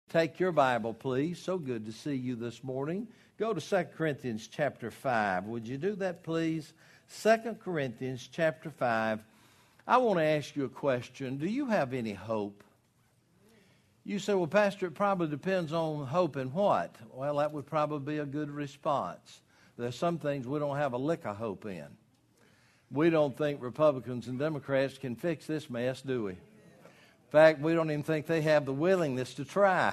Take your Bible, please. So good to see you this morning. Go to 2 Corinthians chapter 5. Would you do that, please? 2 Corinthians chapter 5. I want to ask you a question. Do you have any hope? You say, well, Pastor, it probably depends on hope in what? Well, that would probably be a good response. There's some things we don't have a lick of hope in. We don't think Republicans and Democrats can fix this mess, do we? In fact, we don't even think they have the willingness to try.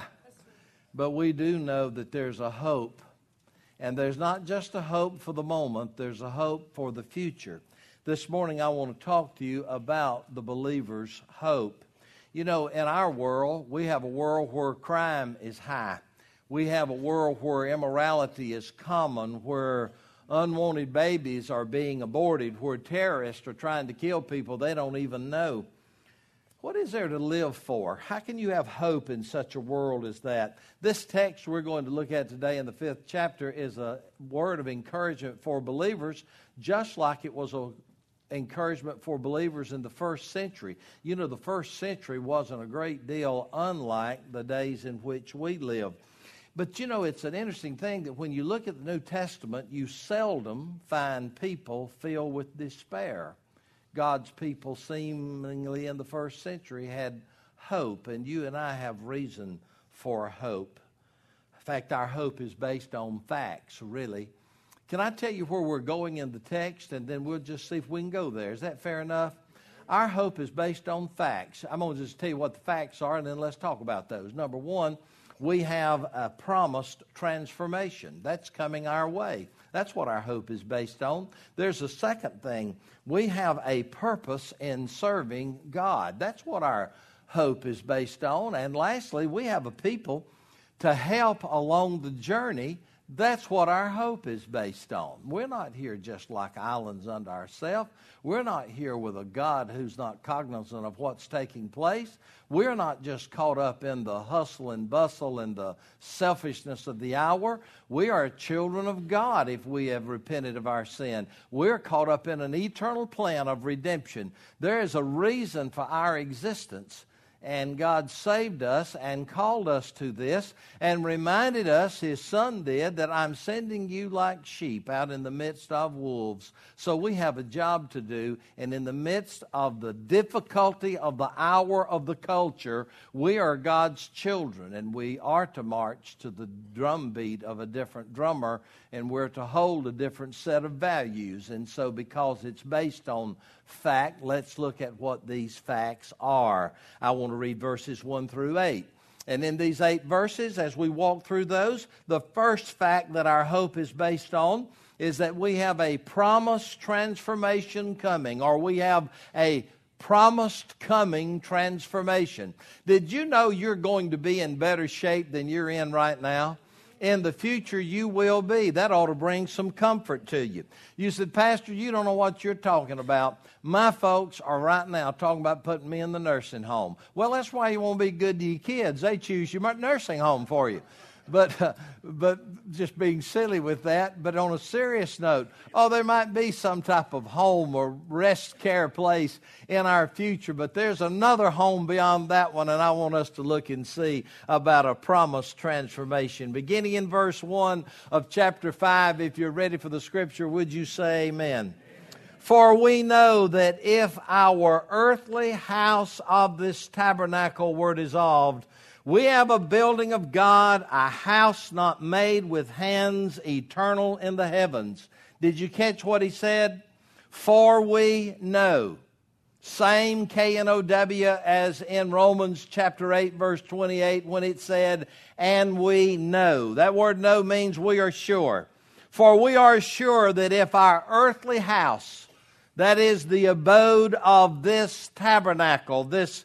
But we do know that there's a hope. And there's not just a hope for the moment, there's a hope for the future. This morning I want to talk to you about the believer's hope. You know, in our world, we have a world where crime is high. We have a world where immorality is common, where unwanted babies are being aborted, where terrorists are trying to kill people they don't even know. What is there to live for? How can you have hope in such a world as that? This text we're going to look at today in the 5th chapter is a word of encouragement for believers, just like it was an encouragement for believers in the first century. You know, the first century wasn't a great deal unlike the days in which we live. But you know, it's an interesting thing that when you look at the New Testament, you seldom find people filled with despair. God's people seemingly in the first century had hope, and you and I have reason for hope. In fact, our hope is based on facts, really. Can I tell you where we're going in the text, and then we'll just see if we can go there? Is that fair enough? Our hope is based on facts. I'm going to just tell you what the facts are, and then let's talk about those. Number one, we have a promised transformation. That's coming our way. That's what our hope is based on. There's a second thing. We have a purpose in serving God. That's what our hope is based on. And lastly, we have a people to help along the journey. That's what our hope is based on. We're not here just like islands unto ourselves. We're not here with a God who's not cognizant of what's taking place. We're not just caught up in the hustle and bustle and the selfishness of the hour. We are children of God if we have repented of our sin. We're caught up in an eternal plan of redemption. There is a reason for our existence. And God saved us and called us to this and reminded us, His Son did, that I'm sending you like sheep out in the midst of wolves. So we have a job to do, and in the midst of the difficulty of the hour of the culture, we are God's children, and we are to march to the drumbeat of a different drummer, and we're to hold a different set of values. And so because it's based on fact, let's look at what these facts are. I want to read verses 1 through 8. And in these 8 verses, as we walk through those, the first fact that our hope is based on is that we have a promised transformation coming, or we have a promised coming transformation. Did you know you're going to be in better shape than you're in right now? In the future, you will be. That ought to bring some comfort to you. You said, Pastor, you don't know what you're talking about. My folks are right now talking about putting me in the nursing home. Well, that's why you want to be good to your kids. They choose your nursing home for you. But just being silly with that. But on a serious note, there might be some type of home or rest care place in our future, but there's another home beyond that one, and I want us to look and see about a promised transformation. Beginning in verse 1 of chapter 5, if you're ready for the scripture, would you say amen? For we know that if our earthly house of this tabernacle were dissolved, we have a building of God, a house not made with hands, eternal in the heavens. Did you catch what he said? For we know. Same K-N-O-W as in Romans chapter 8, verse 28, when it said, and we know. That word know means we are sure. For we are sure that if our earthly house, that is the abode of this tabernacle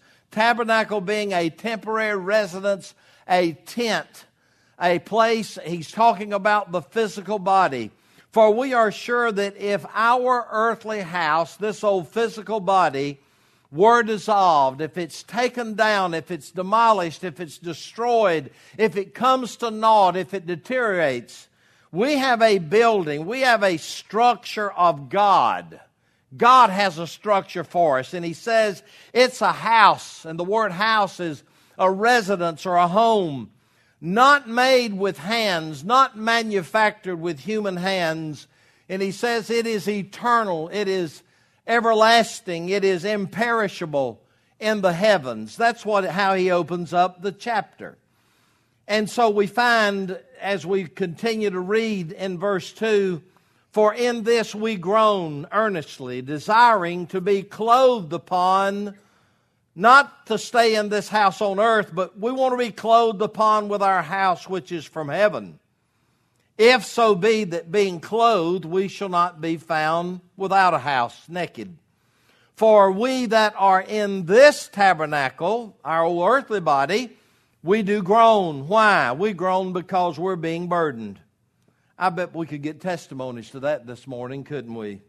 being a temporary residence, a tent, a place, he's talking about the physical body. For we are sure that if our earthly house, this old physical body, were dissolved, if it's taken down, if it's demolished, if it's destroyed, if it comes to naught, if it deteriorates, we have a building, we have a structure of God. God has a structure for us, and He says it's a house, and the word house is a residence or a home. not made with hands, not manufactured with human hands. And he says it is eternal, it is everlasting, it is imperishable in the heavens. That's how he opens up the chapter. And so we find, as we continue to read in verse 2, for in this we groan earnestly, desiring to be clothed upon, not to stay in this house on earth, but we want to be clothed upon with our house which is from heaven. If so be that being clothed, we shall not be found without a house, naked. For we that are in this tabernacle, our old earthly body, we do groan. Why? We groan because we're being burdened. I bet we could get testimonies to that this morning, couldn't we?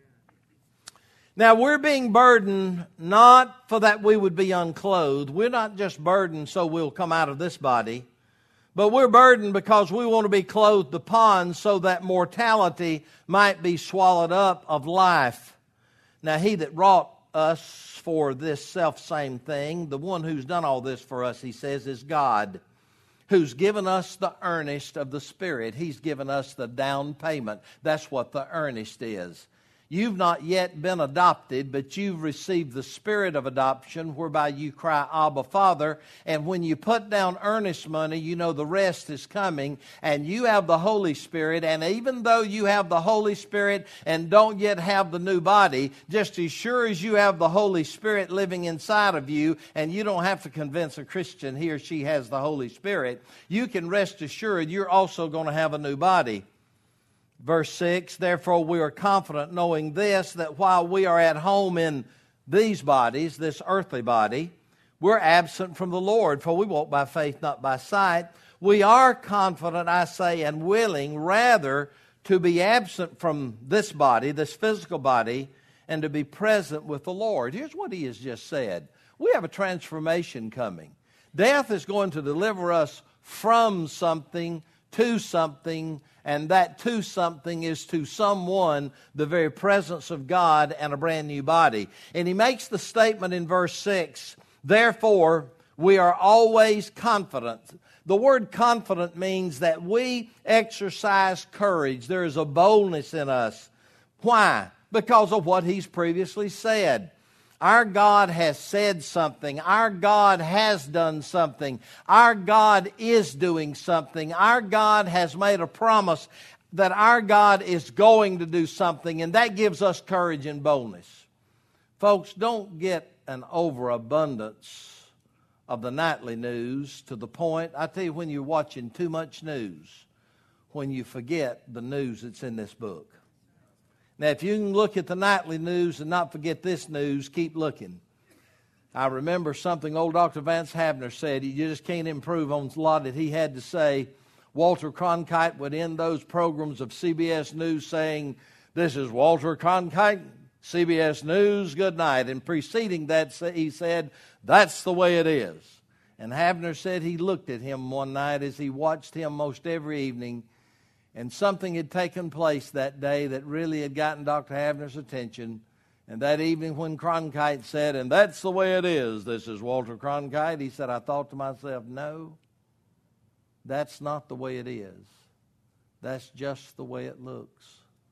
Now, we're being burdened not for that we would be unclothed. We're not just burdened so we'll come out of this body, but we're burdened because we want to be clothed upon so that mortality might be swallowed up of life. Now, he that wrought us for this self-same thing, the one who's done all this for us, he says, is God, who's given us the earnest of the Spirit. He's given us the down payment. That's what the earnest is. You've not yet been adopted, but you've received the Spirit of adoption, whereby you cry, Abba, Father. And when you put down earnest money, you know the rest is coming, and you have the Holy Spirit. And even though you have the Holy Spirit and don't yet have the new body, just as sure as you have the Holy Spirit living inside of you, and you don't have to convince a Christian he or she has the Holy Spirit, you can rest assured you're also going to have a new body. Verse 6, therefore we are confident knowing this, that while we are at home in these bodies, this earthly body, we're absent from the Lord, for we walk by faith, not by sight. We are confident, I say, and willing rather to be absent from this body, this physical body, and to be present with the Lord. Here's what he has just said. We have a transformation coming. Death is going to deliver us from something to something, and that to something is to someone, the very presence of God and a brand new body. And he makes the statement in verse 6, therefore we are always confident. The word confident means that we exercise courage. There is a boldness in us. Why? Because of what he's previously said. Our God has said something. Our God has done something. Our God is doing something. Our God has made a promise that our God is going to do something, and that gives us courage and boldness. Folks, don't get an overabundance of the nightly news to the point, I tell you, when you're watching too much news, when you forget the news that's in this book. Now, if you can look at the nightly news and not forget this news, keep looking. I remember something old Dr. Vance Havner said. You just can't improve on a lot that he had to say. Walter Cronkite would end those programs of CBS News saying, this is Walter Cronkite, CBS News, good night. And preceding that, he said, that's the way it is. And Havner said he looked at him one night as he watched him most every evening, and something had taken place that day that really had gotten Dr. Havner's attention. And that evening when Cronkite said, and that's the way it is, this is Walter Cronkite, he said, I thought to myself, no, that's not the way it is. That's just the way it looks.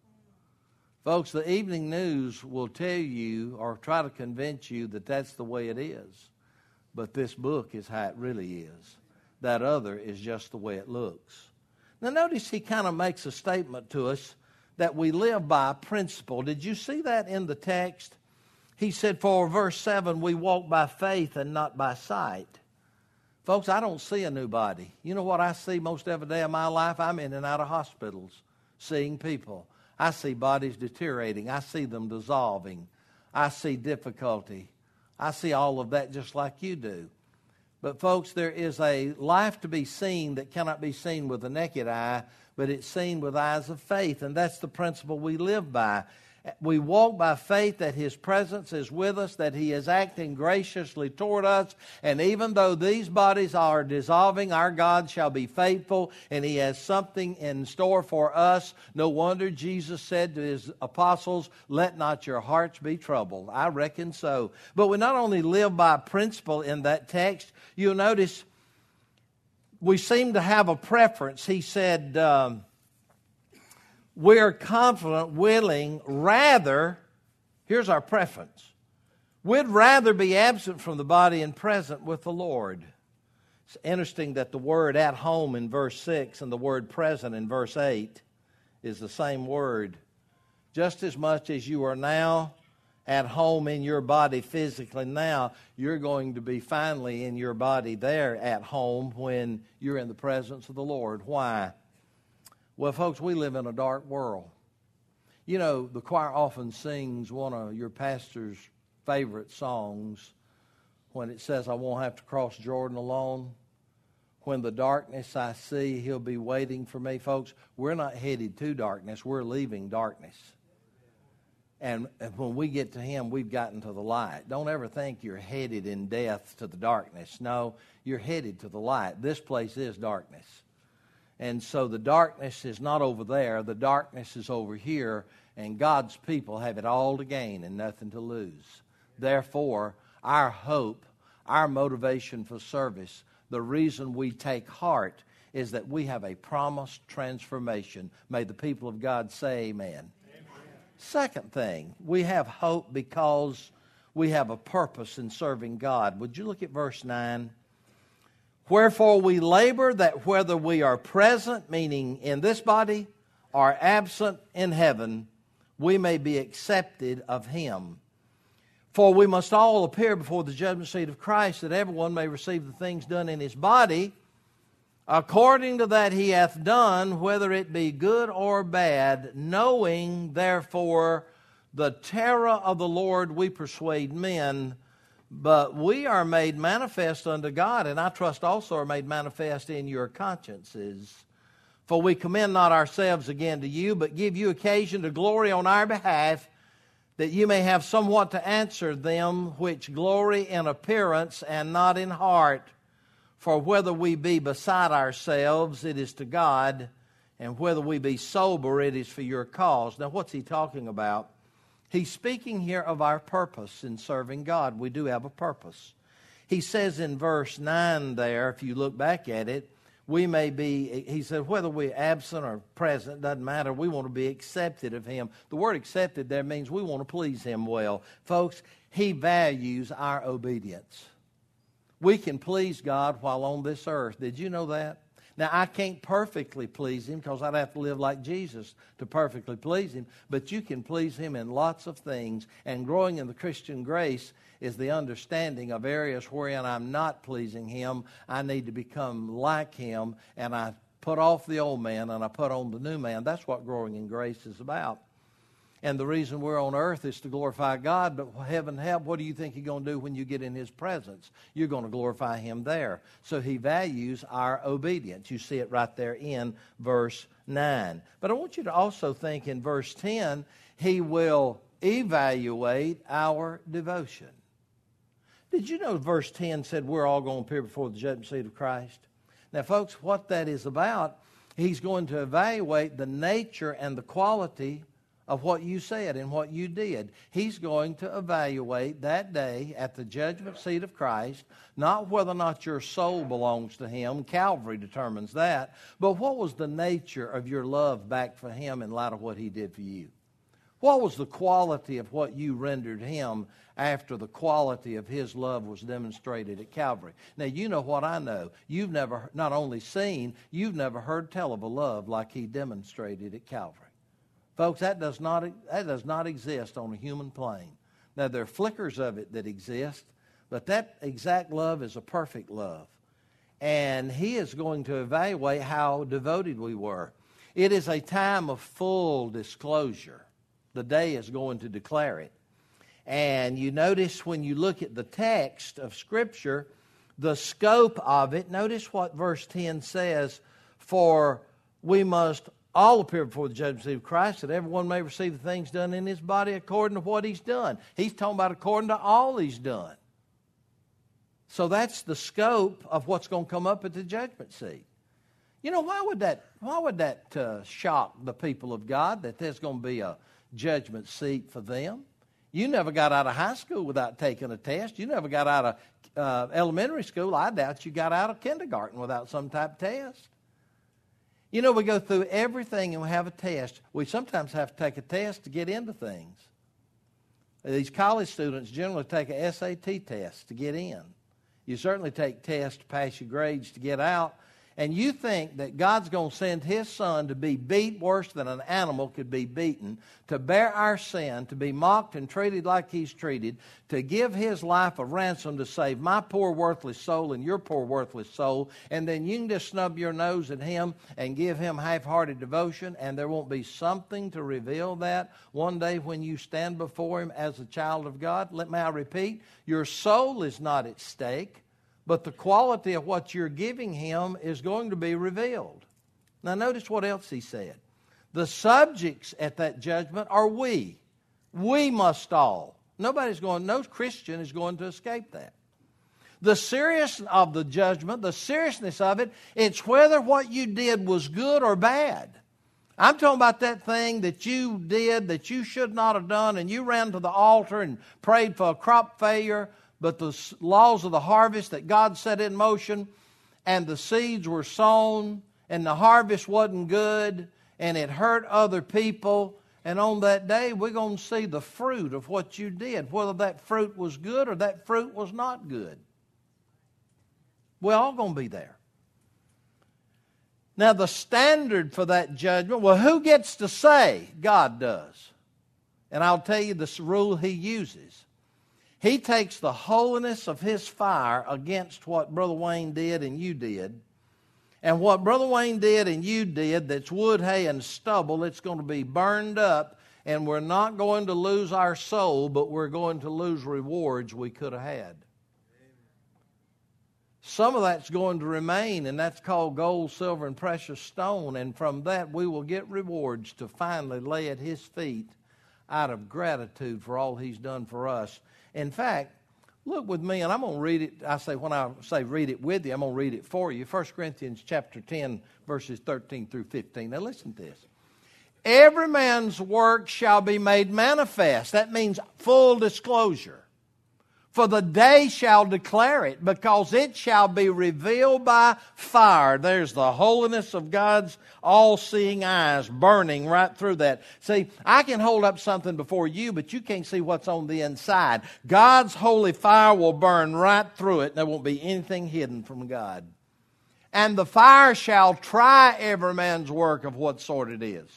Folks, the evening news will tell you or try to convince you that that's the way it is. But this book is how it really is. That other is just the way it looks. Now notice he kind of makes a statement to us that we live by a principle. Did you see that in the text? He said, for verse 7, we walk by faith and not by sight. Folks, I don't see a new body. You know what I see most every day of my life? I'm in and out of hospitals seeing people. I see bodies deteriorating. I see them dissolving. I see difficulty. I see all of that just like you do. But folks, there is a life to be seen that cannot be seen with the naked eye, but it's seen with eyes of faith, and that's the principle we live by. We walk by faith that His presence is with us, that He is acting graciously toward us, and even though these bodies are dissolving, our God shall be faithful, and He has something in store for us. No wonder Jesus said to His apostles, let not your hearts be troubled. I reckon so. But we not only live by principle in that text, you'll notice we seem to have a preference. He said, we're confident, willing, rather, here's our preference. We'd rather be absent from the body and present with the Lord. It's interesting that the word at home in verse 6 and the word present in verse 8 is the same word. Just as much as you are now at home in your body physically now, you're going to be finally in your body there at home when you're in the presence of the Lord. Why? Well, folks, we live in a dark world. You know, the choir often sings one of your pastor's favorite songs when it says, I won't have to cross Jordan alone. When the darkness I see, he'll be waiting for me. Folks, we're not headed to darkness. We're leaving darkness. And when we get to him, we've gotten to the light. Don't ever think you're headed in death to the darkness. No, you're headed to the light. This place is darkness. And so the darkness is not over there. The darkness is over here. And God's people have it all to gain and nothing to lose. Therefore, our hope, our motivation for service, the reason we take heart is that we have a promised transformation. May the people of God say amen. Amen. Second thing, we have hope because we have a purpose in serving God. Would you look at verse 9? Wherefore we labor that whether we are present, meaning in this body, or absent in heaven, we may be accepted of him. For we must all appear before the judgment seat of Christ, that everyone may receive the things done in his body, according to that he hath done, whether it be good or bad, knowing therefore the terror of the Lord we persuade men, but we are made manifest unto God, and I trust also are made manifest in your consciences. For we commend not ourselves again to you, but give you occasion to glory on our behalf, that you may have somewhat to answer them which glory in appearance and not in heart. For whether we be beside ourselves, it is to God, and whether we be sober, it is for your cause. Now, what's he talking about? He's speaking here of our purpose in serving God. We do have a purpose. He says in verse 9 there, if you look back at it, we may be, he said, whether we're absent or present, doesn't matter. We want to be accepted of him. The word accepted there means we want to please him well. Folks, he values our obedience. We can please God while on this earth. Did you know that? Now, I can't perfectly please him because I'd have to live like Jesus to perfectly please him. But you can please him in lots of things. And growing in the Christian grace is the understanding of areas wherein I'm not pleasing him. I need to become like him. And I put off the old man and I put on the new man. That's what growing in grace is about. And the reason we're on earth is to glorify God, but heaven help, what do you think you're going to do when you get in his presence? You're going to glorify him there. So he values our obedience. You see it right there in verse 9. But I want you to also think in verse 10, he will evaluate our devotion. Did you know verse 10 said we're all going to appear before the judgment seat of Christ? Now, folks, what that is about, he's going to evaluate the nature and the quality of what you said and what you did. He's going to evaluate that day at the judgment seat of Christ, not whether or not your soul belongs to him. Calvary determines that. But what was the nature of your love back for him in light of what he did for you? What was the quality of what you rendered him after the quality of his love was demonstrated at Calvary? Now, you know what I know. You've never not only seen, you've never heard tell of a love like he demonstrated at Calvary. Folks, that does not exist on a human plane. Now, there are flickers of it that exist, but that exact love is a perfect love. And he is going to evaluate how devoted we were. It is a time of full disclosure. The day is going to declare it. And you notice when you look at the text of Scripture, the scope of it, notice what verse 10 says, for we must all appear before the judgment seat of Christ, that everyone may receive the things done in his body according to what he's done. He's talking about according to all he's done. So that's the scope of what's going to come up at the judgment seat. You know, why would that shock the people of God, that there's going to be a judgment seat for them? You never got out of high school without taking a test. You never got out of elementary school. I doubt you got out of kindergarten without some type of test. You know, we go through everything and we have a test. We sometimes have to take a test to get into things. These college students generally take a SAT test to get in. You certainly take tests to pass your grades to get out. And you think that God's going to send His Son to be beat worse than an animal could be beaten, to bear our sin, to be mocked and treated like He's treated, to give His life a ransom to save my poor worthless soul and your poor worthless soul, and then you can just snub your nose at Him and give Him half-hearted devotion, and there won't be something to reveal that one day when you stand before Him as a child of God? Let me repeat, your soul is not at stake, but the quality of what you're giving Him is going to be revealed. Now notice what else He said. The subjects at that judgment are we. We must all. No Christian is going to escape that. The seriousness of the judgment, the seriousness of it, it's whether what you did was good or bad. I'm talking about that thing that you did that you should not have done, and you ran to the altar and prayed for a crop failure, but the laws of the harvest that God set in motion, and the seeds were sown, and the harvest wasn't good, and it hurt other people. And on that day, we're going to see the fruit of what you did, whether that fruit was good or that fruit was not good. We're all going to be there. Now, the standard for that judgment, well, who gets to say? God does. And I'll tell you the rule He uses. He takes the holiness of His fire against what Brother Wayne did and you did. And what Brother Wayne did and you did, that's wood, hay, and stubble, it's going to be burned up. And we're not going to lose our soul, but we're going to lose rewards we could have had. Some of that's going to remain, and that's called gold, silver, and precious stone. And from that we will get rewards to finally lay at His feet out of gratitude for all He's done for us. In fact, look with me, and I'm going to read it. When I say read it with you, I'm going to read it for you. 1 Corinthians chapter 10, verses 13 through 15. Now listen to this. Every man's work shall be made manifest. That means full disclosure. For the day shall declare it, because it shall be revealed by fire. There's the holiness of God's all-seeing eyes burning right through that. See, I can hold up something before you, but you can't see what's on the inside. God's holy fire will burn right through it, and there won't be anything hidden from God. And the fire shall try every man's work of what sort it is.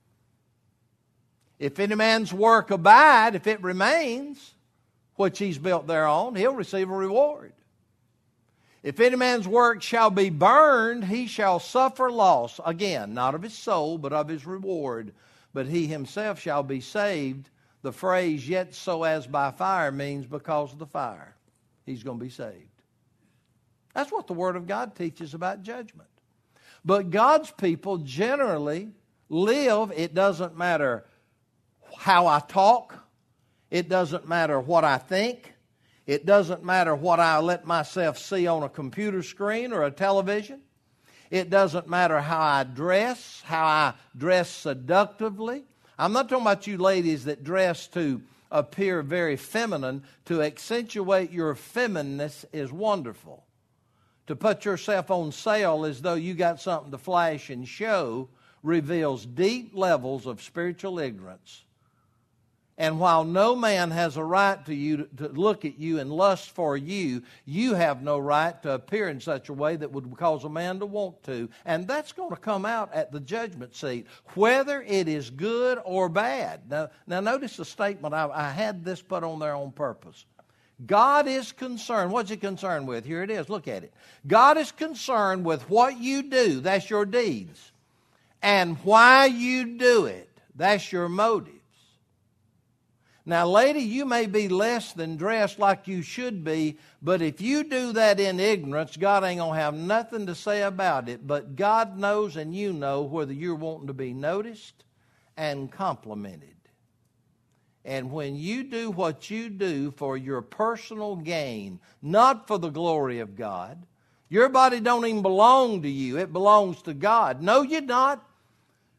If any man's work abide, if it remains, which he's built thereon, he'll receive a reward. If any man's work shall be burned, he shall suffer loss. Again, not of his soul, but of his reward. But he himself shall be saved. The phrase, yet so as by fire, means because of the fire. He's going to be saved. That's what the Word of God teaches about judgment. But God's people generally live, it doesn't matter how I talk. It doesn't matter what I think. It doesn't matter what I let myself see on a computer screen or a television. It doesn't matter how I dress seductively. I'm not talking about you ladies that dress to appear very feminine. To accentuate your feminineness is wonderful. To put yourself on sale as though you got something to flash and show reveals deep levels of spiritual ignorance. And while no man has a right to look at you and lust for you, you have no right to appear in such a way that would cause a man to want to. And that's going to come out at the judgment seat, whether it is good or bad. Now notice the statement. I had this put on there on purpose. God is concerned. What's He concerned with? Here it is. Look at it. God is concerned with what you do. That's your deeds. And why you do it. That's your motive. Now, lady, you may be less than dressed like you should be, but if you do that in ignorance, God ain't going to have nothing to say about it. But God knows and you know whether you're wanting to be noticed and complimented. And when you do what you do for your personal gain, not for the glory of God, your body don't even belong to you. It belongs to God. No, you're not.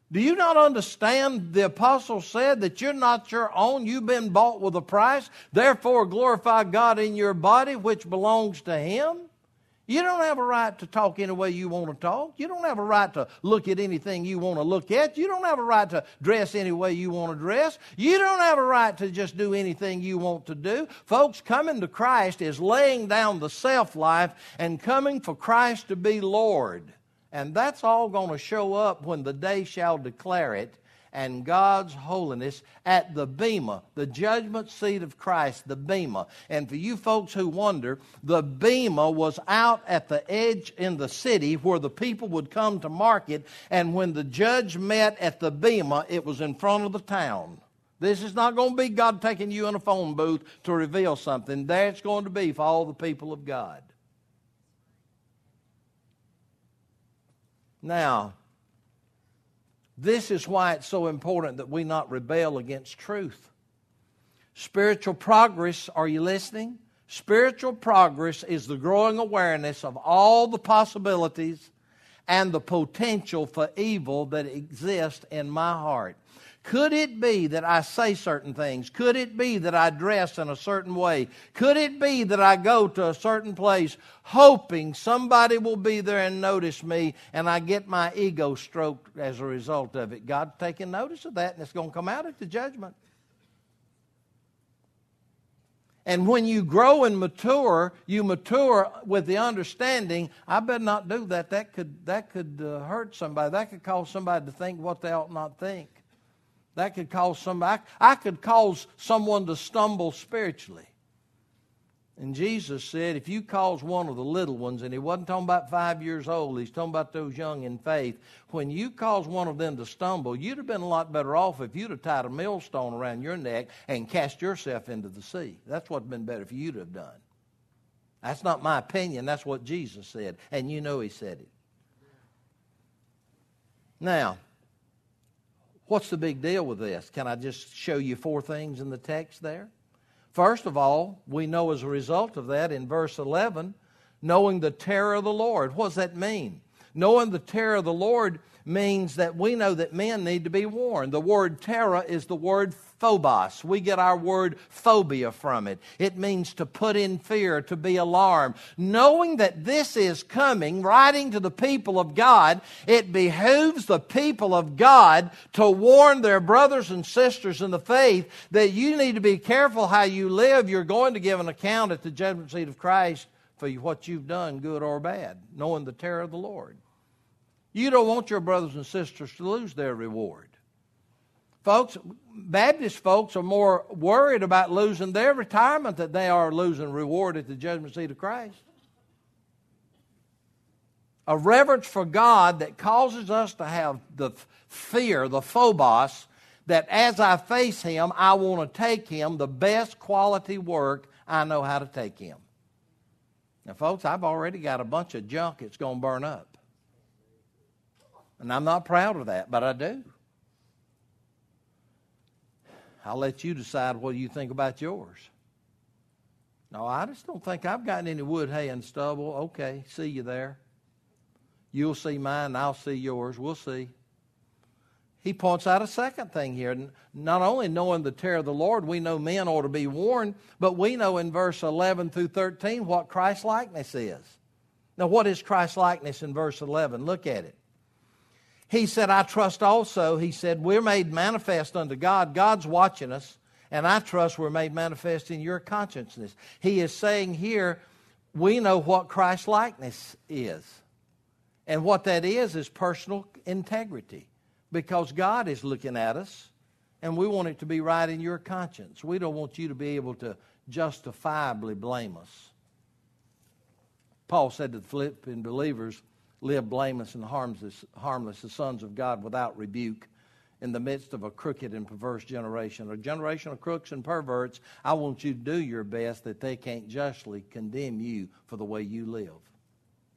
Do you not understand? The apostle said that you're not your own. You've been bought with a price. Therefore, glorify God in your body, which belongs to Him. You don't have a right to talk any way you want to talk. You don't have a right to look at anything you want to look at. You don't have a right to dress any way you want to dress. You don't have a right to just do anything you want to do. Folks, coming to Christ is laying down the self-life and coming for Christ to be Lord. And that's all going to show up when the day shall declare it, and God's holiness at the bema, the judgment seat of Christ, the bema. And for you folks who wonder, the bema was out at the edge in the city where the people would come to market, and when the judge met at the bema, it was in front of the town. This is not going to be God taking you in a phone booth to reveal something. There it's going to be for all the people of God. Now, this is why it's so important that we not rebel against truth. Spiritual progress, are you listening? Spiritual progress is the growing awareness of all the possibilities and the potential for evil that exist in my heart. Could it be that I say certain things? Could it be that I dress in a certain way? Could it be that I go to a certain place hoping somebody will be there and notice me, and I get my ego stroked as a result of it? God's taking notice of that, and it's going to come out at the judgment. And when you grow and mature, you mature with the understanding, I better not do that. That could hurt somebody. That could cause somebody to think what they ought not think. That could cause somebody, I could cause someone to stumble spiritually. And Jesus said, if you cause one of the little ones, and He wasn't talking about 5 years old, He's talking about those young in faith. When you cause one of them to stumble, you'd have been a lot better off if you'd have tied a millstone around your neck and cast yourself into the sea. That's what's been better for you to have done. That's not my opinion. That's what Jesus said. And you know He said it. Now, what's the big deal with this? Can I just show you 4 things in the text there? First of all, we know as a result of that in verse 11, knowing the terror of the Lord. What does that mean? Knowing the terror of the Lord means that we know that men need to be warned. The word terror is the word phobos. We get our word phobia from it. It means to put in fear, to be alarmed. Knowing that this is coming, writing to the people of God, it behooves the people of God to warn their brothers and sisters in the faith that you need to be careful how you live. You're going to give an account at the judgment seat of Christ for what you've done, good or bad, knowing the terror of the Lord. You don't want your brothers and sisters to lose their reward. Folks, Baptist folks are more worried about losing their retirement than they are losing reward at the judgment seat of Christ. A reverence for God that causes us to have the fear, the phobos, that as I face Him, I want to take Him the best quality work I know how to take Him. Now, folks, I've already got a bunch of junk that's going to burn up. And I'm not proud of that, but I do. I'll let you decide what you think about yours. No, I just don't think I've gotten any wood, hay, and stubble. Okay, see you there. You'll see mine, I'll see yours. We'll see. He points out a second thing here. Not only knowing the terror of the Lord, we know men ought to be warned, but we know in verse 11 through 13 what Christ-likeness is. Now, what is Christ-likeness in verse 11? Look at it. He said, I trust also, he said, we're made manifest unto God. God's watching us, and I trust we're made manifest in your consciousness. He is saying here, we know what Christ-likeness is. And what that is personal integrity. Because God is looking at us, and we want it to be right in your conscience. We don't want you to be able to justifiably blame us. Paul said to the Philippian believers, live blameless and harmless, the sons of God without rebuke in the midst of a crooked and perverse generation. A generation of crooks and perverts, I want you to do your best that they can't justly condemn you for the way you live.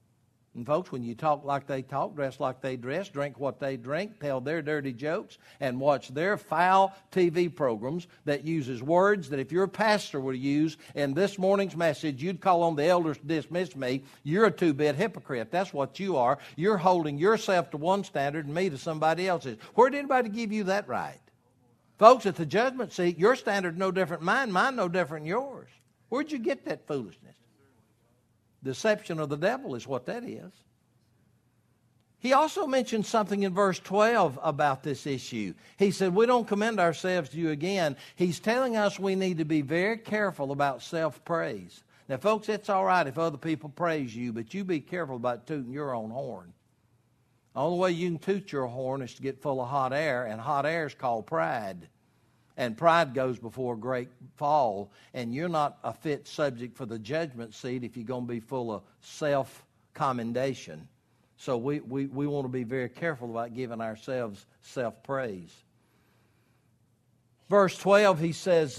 And folks, when you talk like they talk, dress like they dress, drink what they drink, tell their dirty jokes, and watch their foul TV programs that uses words that if your pastor were to use in this morning's message, you'd call on the elders to dismiss me, you're a two-bit hypocrite. That's what you are. You're holding yourself to one standard and me to somebody else's. Where did anybody give you that right? Folks, at the judgment seat, your standard's no different than mine no different than yours. Where'd you get that foolishness? Deception of the devil is what that is. He also mentioned something in verse 12 about this issue. He said, we don't commend ourselves to you again. He's telling us we need to be very careful about self-praise. Now, folks, it's all right if other people praise you, but you be careful about tooting your own horn. The only way you can toot your horn is to get full of hot air, and hot air is called pride. And pride goes before a great fall, and you're not a fit subject for the judgment seat if you're going to be full of self-commendation. So we want to be very careful about giving ourselves self-praise. Verse 12, he says,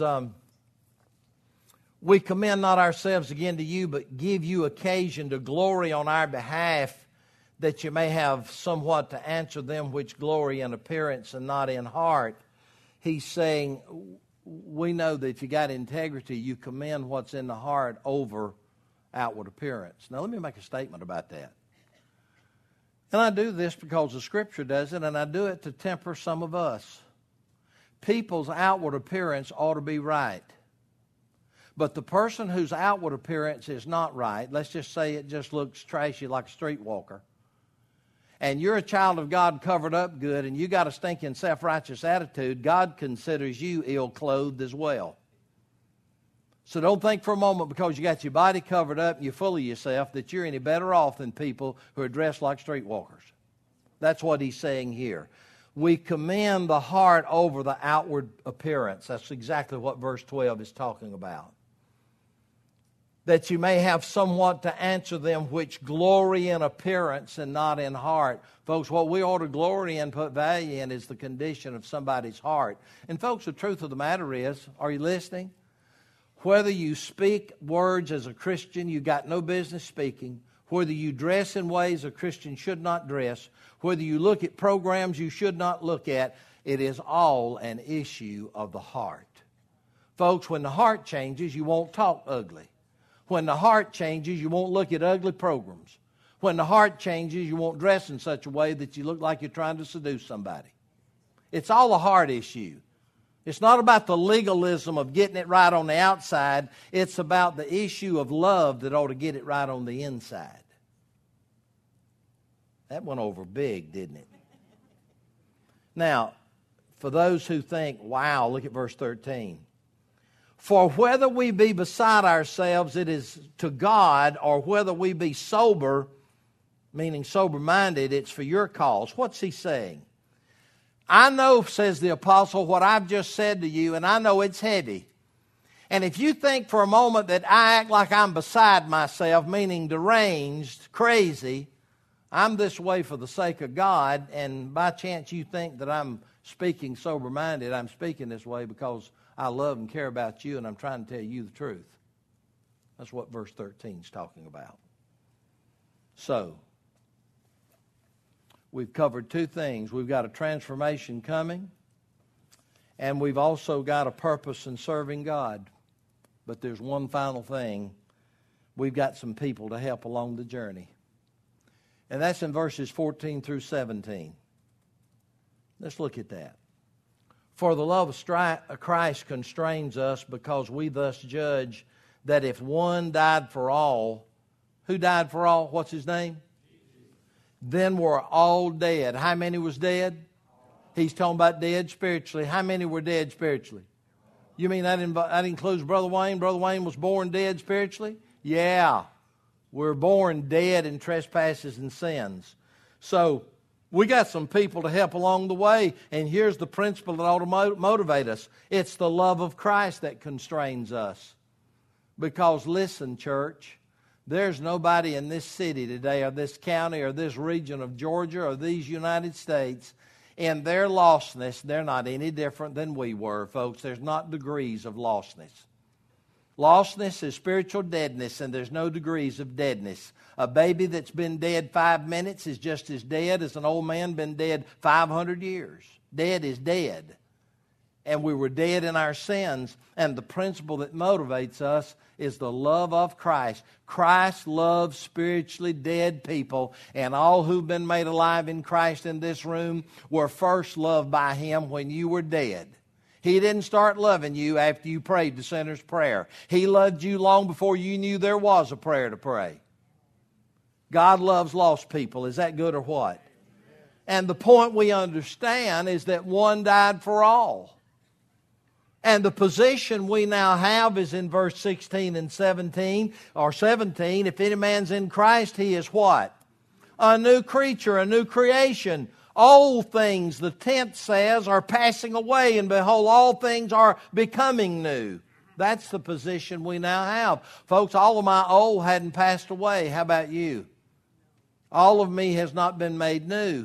we commend not ourselves again to you, but give you occasion to glory on our behalf, that you may have somewhat to answer them which glory in appearance and not in heart. He's saying, we know that if you got integrity, you commend what's in the heart over outward appearance. Now, let me make a statement about that. And I do this because the Scripture does it, and I do it to temper some of us. People's outward appearance ought to be right. But the person whose outward appearance is not right, let's just say it just looks trashy like a streetwalker, and you're a child of God covered up good, and you got a stinking self-righteous attitude, God considers you ill-clothed as well. So don't think for a moment because you got your body covered up and you're full of yourself that you're any better off than people who are dressed like streetwalkers. That's what he's saying here. We commend the heart over the outward appearance. That's exactly what verse 12 is talking about. That you may have somewhat to answer them which glory in appearance and not in heart. Folks, what we ought to glory in, put value in, is the condition of somebody's heart. And folks, the truth of the matter is, are you listening? Whether you speak words as a Christian you got no business speaking, whether you dress in ways a Christian should not dress, whether you look at programs you should not look at, it is all an issue of the heart. Folks, when the heart changes, you won't talk ugly. When the heart changes, you won't look at ugly programs. When the heart changes, you won't dress in such a way that you look like you're trying to seduce somebody. It's all a heart issue. It's not about the legalism of getting it right on the outside. It's about the issue of love that ought to get it right on the inside. That went over big, didn't it? Now, for those who think, wow, look at verse 13. For whether we be beside ourselves, it is to God, or whether we be sober, meaning sober-minded, it's for your cause. What's he saying? I know, says the apostle, what I've just said to you, and I know it's heavy. And if you think for a moment that I act like I'm beside myself, meaning deranged, crazy, I'm this way for the sake of God, and by chance you think that I'm speaking sober-minded, I'm speaking this way because I love and care about you, and I'm trying to tell you the truth. That's what verse 13 is talking about. So, we've covered two things. We've got a transformation coming, and we've also got a purpose in serving God. But there's one final thing. We've got some people to help along the journey. And that's in verses 14 through 17. Let's look at that. For the love of Christ constrains us, because we thus judge that if one died for all, who died for all? What's his name? Then we're all dead. How many was dead? He's talking about dead spiritually. How many were dead spiritually? You mean that includes Brother Wayne? Brother Wayne was born dead spiritually? Yeah. We're born dead in trespasses and sins. So, we got some people to help along the way, and here's the principle that ought to motivate us. It's the love of Christ that constrains us. Because listen, church, there's nobody in this city today, or this county, or this region of Georgia, or these United States, in their lostness, they're not any different than we were, folks. There's not degrees of lostness. Lostness is spiritual deadness, and there's no degrees of deadness. A baby that's been dead 5 minutes is just as dead as an old man been dead 500 years. Dead is dead. And we were dead in our sins, and the principle that motivates us is the love of Christ. Christ loves spiritually dead people, and all who've been made alive in Christ in this room were first loved by Him when you were dead. He didn't start loving you after you prayed the sinner's prayer. He loved you long before you knew there was a prayer to pray. God loves lost people. Is that good or what? And the point we understand is that one died for all. And the position we now have is in verse 16 and 17, or 17. If any man's in Christ, he is what? A new creature, a new creation. Old things, the tenth says, are passing away, and behold, all things are becoming new. That's the position we now have. Folks, all of my old hadn't passed away. How about you? All of me has not been made new.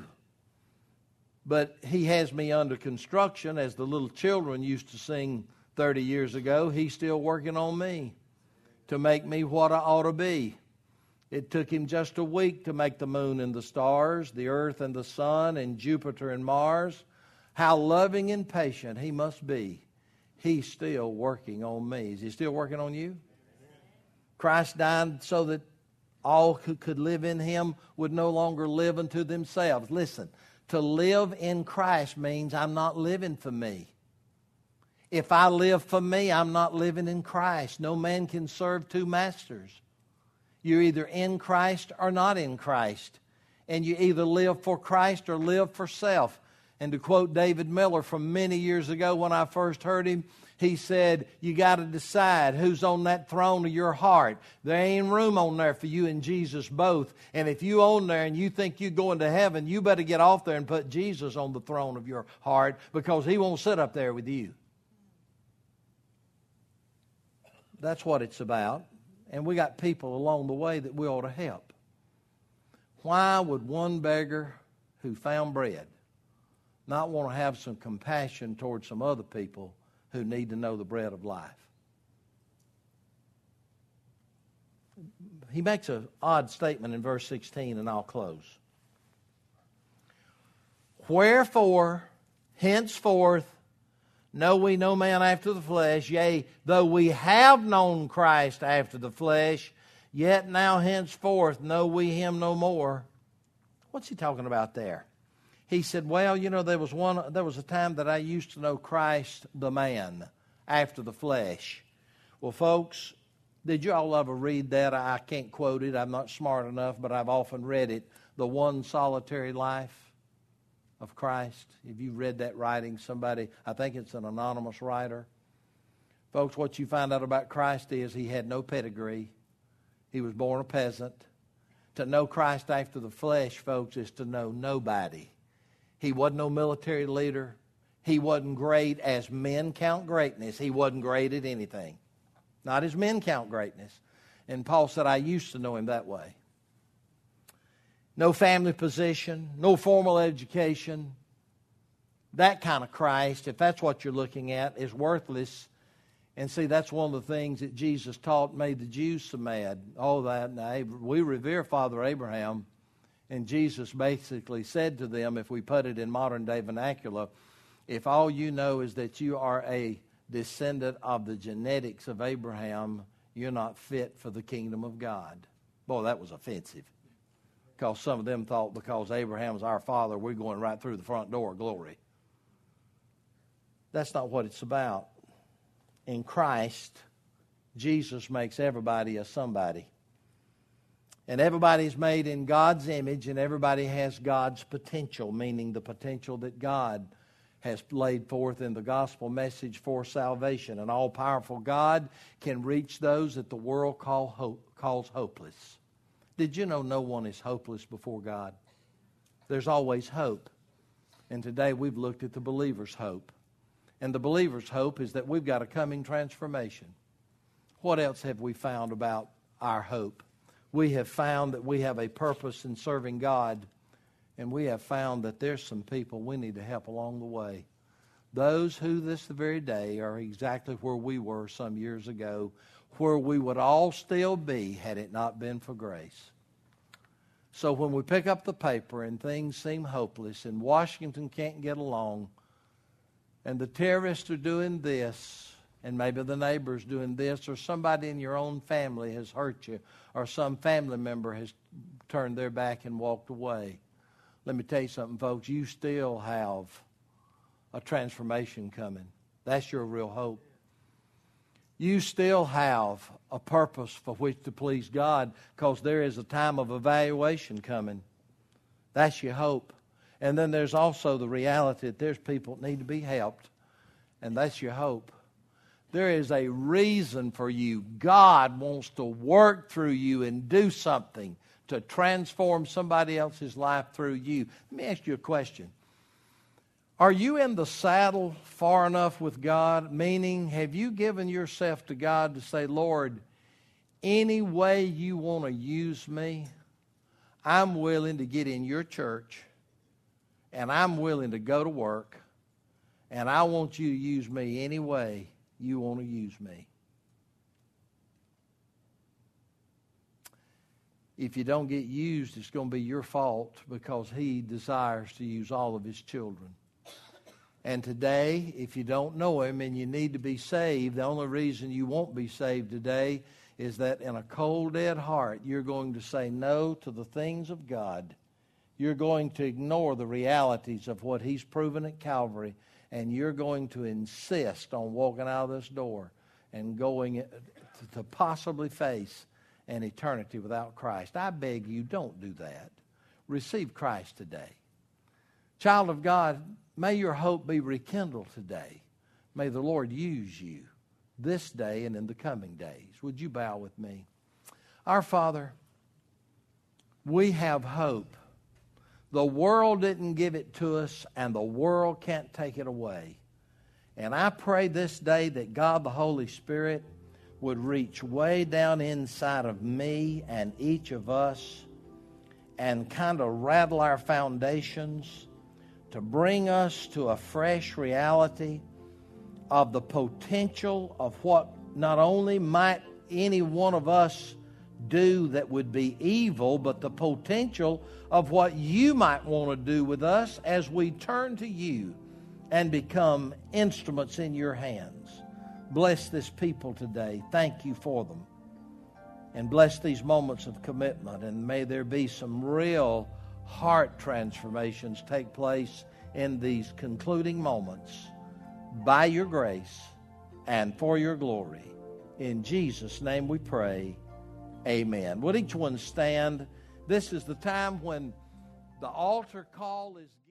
But He has me under construction, as the little children used to sing 30 years ago. He's still working on me to make me what I ought to be. It took Him just a week to make the moon and the stars, the earth and the sun, and Jupiter and Mars. How loving and patient He must be. He's still working on me. Is He still working on you? Christ died so that all who could live in Him would no longer live unto themselves. Listen. To live in Christ means I'm not living for me. If I live for me, I'm not living in Christ. No man can serve two masters. You're either in Christ or not in Christ. And you either live for Christ or live for self. And to quote David Miller from many years ago when I first heard him, he said, you got to decide who's on that throne of your heart. There ain't room on there for you and Jesus both. And if you on there and you think you're going to heaven, you better get off there and put Jesus on the throne of your heart, because He won't sit up there with you. That's what it's about. And we got people along the way that we ought to help. Why would one beggar who found bread not want to have some compassion towards some other people who need to know the bread of life? He makes an odd statement in verse 16, and I'll close. Wherefore, henceforth, know we no man after the flesh, yea, though we have known Christ after the flesh, yet now henceforth know we Him no more. What's he talking about there? He said, well, you know, there was a time that I used to know Christ the man after the flesh. Well, folks, did you all ever read that? I can't quote it. I'm not smart enough, but I've often read it. The One Solitary Life of Christ. If you read that writing, somebody, I think it's an anonymous writer. Folks, what you find out about Christ is He had no pedigree. He was born a peasant. To know Christ after the flesh, folks, is to know nobody. He wasn't no military leader. He wasn't great as men count greatness. He wasn't great at anything. Not as men count greatness. And Paul said, I used to know Him that way. No family position, no formal education. That kind of Christ, if that's what you're looking at, is worthless. And see, that's one of the things that Jesus taught made the Jews so mad. Oh, we revere Father Abraham. And Jesus basically said to them, if we put it in modern day vernacular, if all you know is that you are a descendant of the genetics of Abraham, you're not fit for the kingdom of God. Boy, that was offensive. Because some of them thought because Abraham's our father, we're going right through the front door, glory. That's not what it's about. In Christ, Jesus makes everybody a somebody. And everybody's made in God's image, and everybody has God's potential, meaning the potential that God has laid forth in the gospel message for salvation. An all-powerful God can reach those that the world calls hopeless. Did you know no one is hopeless before God? There's always hope. And today we've looked at the believer's hope. And the believer's hope is that we've got a coming transformation. What else have we found about our hope? We have found that we have a purpose in serving God, and we have found that there's some people we need to help along the way. Those who this very day are exactly where we were some years ago, where we would all still be had it not been for grace. So when we pick up the paper and things seem hopeless and Washington can't get along and the terrorists are doing this and maybe the neighbor's doing this or somebody in your own family has hurt you or some family member has turned their back and walked away, let me tell you something, folks. You still have a transformation coming. That's your real hope. You still have a purpose for which to please God because there is a time of evaluation coming. That's your hope. And then there's also the reality that there's people that need to be helped, and that's your hope. There is a reason for you. God wants to work through you and do something to transform somebody else's life through you. Let me ask you a question. Are you in the saddle far enough with God? Meaning, have you given yourself to God to say, Lord, any way you want to use me, I'm willing to get in your church, and I'm willing to go to work, and I want you to use me any way you want to use me. If you don't get used, it's going to be your fault because He desires to use all of His children. And today, if you don't know Him and you need to be saved, the only reason you won't be saved today is that in a cold, dead heart, you're going to say no to the things of God. You're going to ignore the realities of what He's proven at Calvary, and you're going to insist on walking out of this door and going to possibly face an eternity without Christ. I beg you, don't do that. Receive Christ today. Child of God, may your hope be rekindled today. May the Lord use you this day and in the coming days. Would you bow with me? Our Father, we have hope. The world didn't give it to us, and the world can't take it away. And I pray this day that God the Holy Spirit would reach way down inside of me and each of us and kind of rattle our foundations to bring us to a fresh reality of the potential of what not only might any one of us do that would be evil, but the potential of what you might want to do with us as we turn to you and become instruments in your hands. Bless this people today. Thank you for them. And bless these moments of commitment. And may there be some real heart transformations take place in these concluding moments by your grace and for your glory. In Jesus' name we pray. Amen. Would each one stand? This is the time when the altar call is